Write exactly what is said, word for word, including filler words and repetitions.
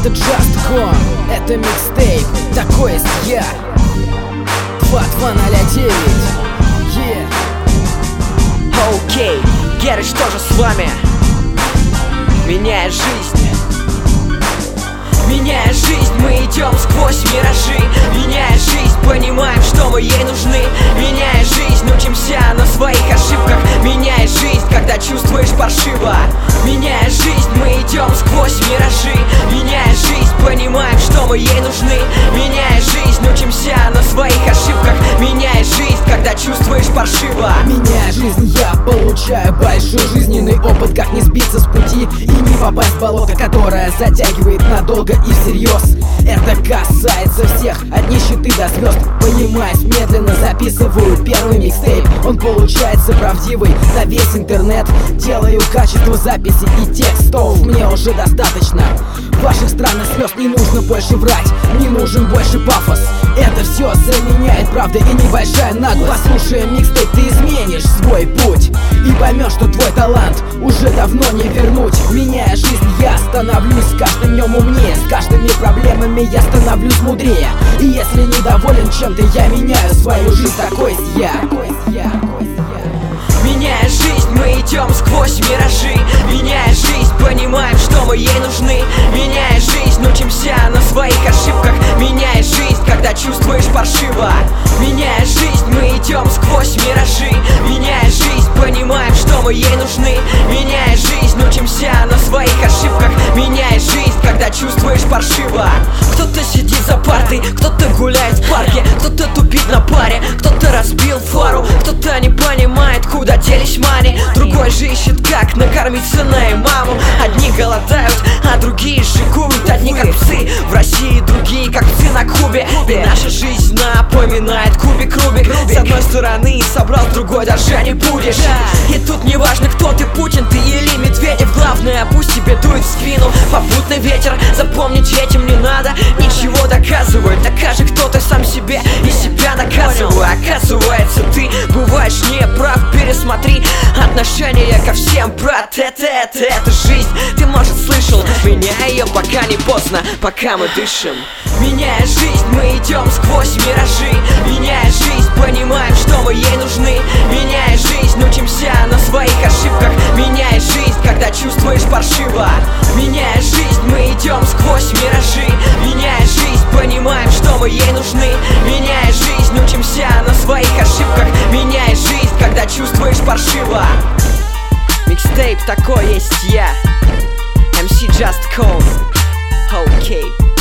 Это JustCom, это микстейп, такой есть я. два два ноль девять. Yeah. Окей, Герыч тоже с вами. Меняя жизнь, меняя жизнь, мы идем сквозь миражи. Меняя жизнь, понимаем, что мы ей нужны. Меняя жизнь, учимся на своих ошибках. Меняя жизнь, когда чувствуешь паршиво. Меняя жизнь, мы идем сквозь миражи. Меняя жизнь, понимаем, что мы ей нужны. Меняя жизнь, учимся на своих ошибках. Меняя жизнь, когда чувствуешь паршиво. Меняя жизнь, я получаю большой жизненный опыт. Как не сбиться с пути и не попасть в болото, которое затягивает надолго и всерьез. Это касается всех, от нищеты до звезд. Понимаясь, медленно записываю первый микстейп. Он получается правдивый на весь интернет. Делаю качество записи и текстов, мне уже достаточно. Ваших странных слез не нужно больше врать, не нужен больше пафос. Это все заменяет правда и небольшая наглость. Послушая микстейп, ты изменишь свой путь и поймешь, что твой талант уже давно не вернуть. Меняя жизнь, я становлюсь с каждым днем умнее. С каждыми проблемами я становлюсь мудрее. И если недоволен чем-то, я меняю свою жизнь. Такой есть я. Меняя жизнь, мы идем сквозь миражи. Меняя жизнь, понимаем, что мы ей нужны. Меняя жизнь, учимся на своих ошибках. Меняя жизнь, когда чувствуешь паршиво. Меняя жизнь, мы идем сквозь миражи. Меняя жизнь, понимаем, что мы ей нужны. Меняя жизнь, учимся на своих ошибках. Меняя жизнь, когда чувствуешь паршиво. Кто-то сидит за партой, кто-то гуляет в парке, кто-то тупит на паре, кто-то разбил фару, кто-то не понимает, куда делись мани. Другой же ищет, как накормить сына и маму. Одни голодают, а другие шикуют. Одни как псы в России, другие как псы на Кубе. И наша жизнь напоминает кубик Рубик. С одной стороны собрал, с другой даже не будешь. И тут не важно, кто ты, Путин ты или Медведев. Главное, пусть тебе дует в спину попутный ветер. Запомнить этим не надо ничего доказывать. Докажи, кто ты сам себе и себя доказывай. Оказывается, ты бываешь не прав. Пересмотри отношение ко всем, брат. Это, это, это жизнь, ты, может, слышал. Меняй ее, пока не поздно, пока мы дышим. Меняя жизнь, мы идем сквозь миражи. Меняя жизнь, понимаем, что мы ей нужны. Меняя жизнь, учимся на своих ошибках. Меняя жизнь, когда чувствуешь паршиво. Меняя жизнь, мы идем сквозь миражи. Меняя жизнь, понимаем, что мы ей нужны. Меняя жизнь, учимся на своих ошибках. Меняя жизнь, когда чувствуешь паршиво. Микстейп такой есть я, эм си JustCom. Окей.